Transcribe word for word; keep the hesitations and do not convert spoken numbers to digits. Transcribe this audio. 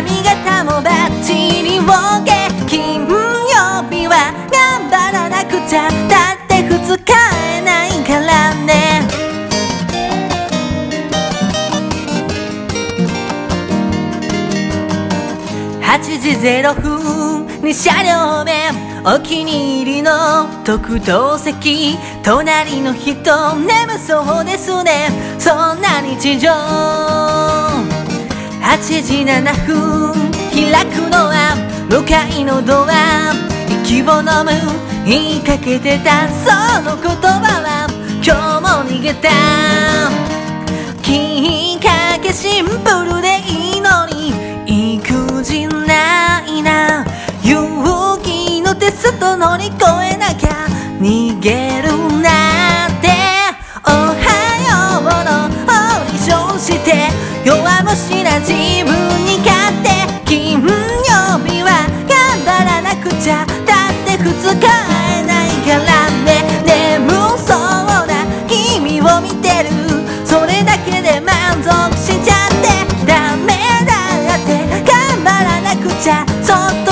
髪型もバッチリ OK。 金曜日は頑張らなくちゃ、だってふつかえないからね。はちじぜろふんに車両目、お気に入りの特等席、隣の人眠そうですね。そんな日常。はちじななふん開くのは向かいのドア、息を飲む言いかけてたその言葉は今日も逃げた。きっかけシンプルでいいのに育児ないな、勇気のテスト乗り越えなきゃ逃げるなって。おはようのオーディションして弱虫な自分に勝って、金曜日は頑張らなくちゃ、だってふつかえないからね。眠そうな君を見てる、それだけで満足しちゃって、ダメだって頑張らなくちゃ、そっ